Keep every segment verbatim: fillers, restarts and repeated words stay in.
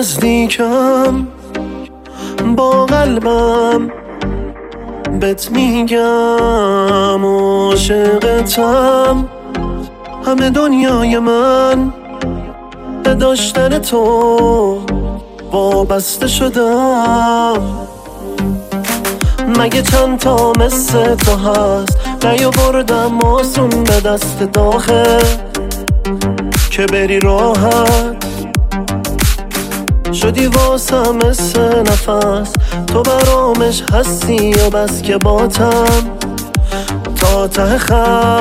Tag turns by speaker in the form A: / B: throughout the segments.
A: نزدیکم با قلبم بهت میگم عاشقتم، همه دنیای من به داشتن تو وابسته شدم. مگه چند تا مثل تو هست نیاوردم آسون به دست داخل که بری راحت شدی واسم مثل نفس، تو برامش هستی و بس که باتم تا ته خط.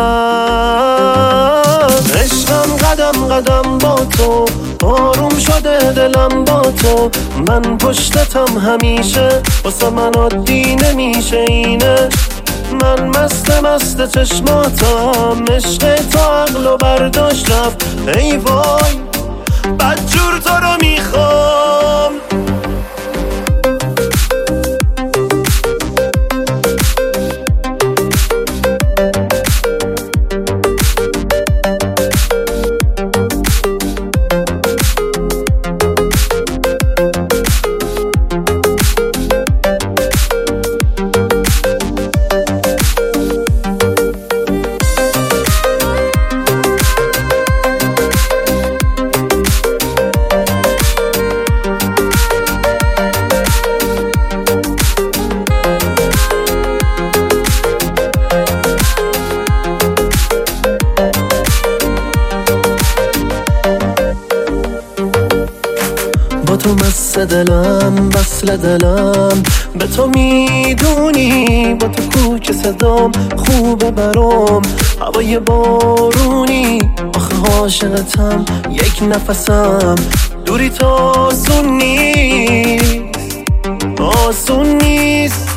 A: عشقم قدم قدم با تو، آروم شده دلم با تو، من پشتتم همیشه، واسه من عادی نمیشه اینه. من مست مست چشماتم، عشق تو عقلو برداشت رفت، ای وای بدجور تو رو میخوام. با تو مست دلم، وصل دلم به تو میدونی، با تو کوچه صدام خوبه برام، هوای بارونی، آخه عاشقتم یک نفسم، دوری تا آسون نیست، آسون نیست.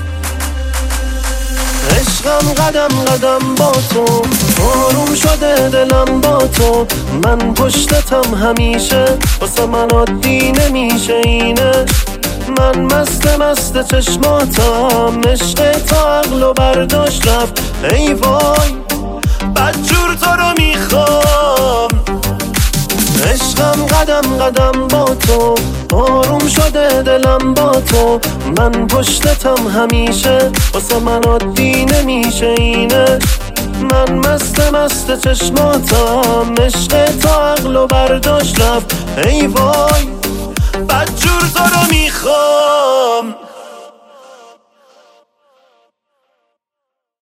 A: عشقم قدم قدم با تو، آروم شده دلم با تو، من پشتتم همیشه، واسه من عادی نمیشه اینه. من مست مست چشماتم، عشق تو عقلو برداشت رفت، ای وای بدجور تو رو میخوام. عشقم قدم قدم با تو، آروم شده دلم با تو، من پشتتم همیشه، واسه من عادی نمیشه اینه. من مست مست چشماتم، عشق تو عقلو برداشت رفت، ای وای بدجور تو رو میخوام.